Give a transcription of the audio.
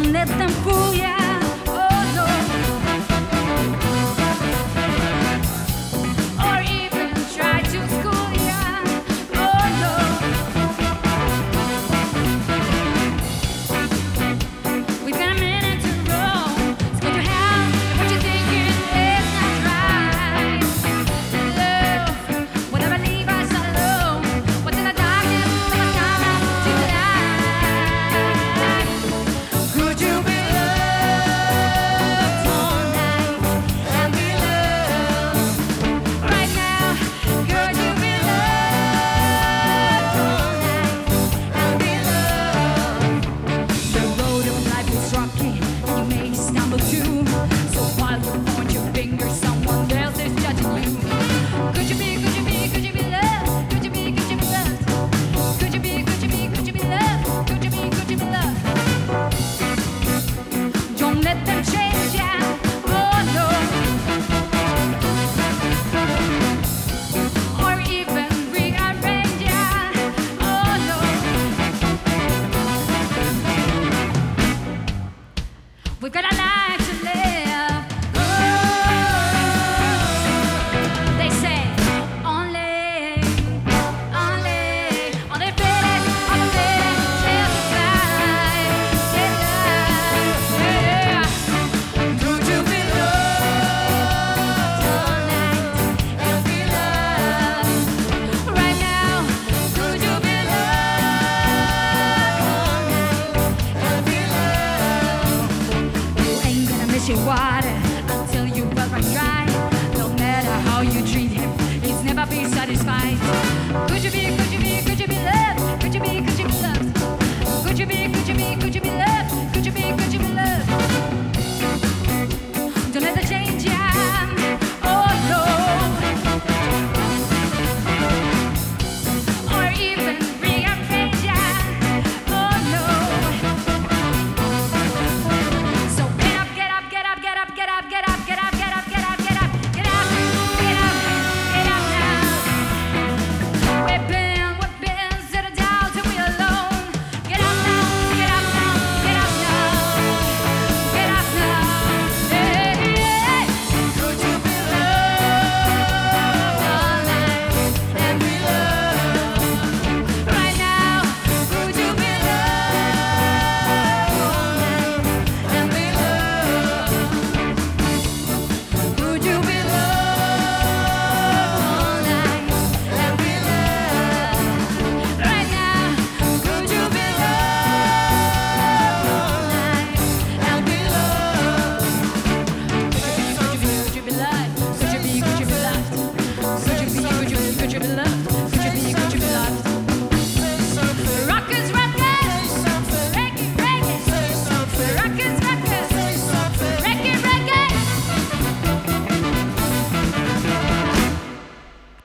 Don't let them fool ya. Oh no. Or even try to school ya. Oh no. We've got a minute to roll. It's good to have what you're thinking is not right. Love, whatever leave us alone. What's in the darkness of a time to light. Could you be loved tonight and be loved right now? Could you be loved tonight and be loved? The road of life is rocky, and you may stumble too. So while you point your finger, someone else is judging you. Could you be loved? Could you be loved? Could you be loved? Could you be loved? Don't let them change ya. Oh no. Or even rearrange ya. Oh no. We've got a life to live. Oh, they say only feeling, just life, yeah. Could you be loved tonight and be loved right now? Could you be loved tonight and be loved? You ain't gonna miss your water until you well run dry. No matter how you treat him, he's never be satisfied. Could you be loved? Could you be loved? Could you be loved? Could you be loved? Could you be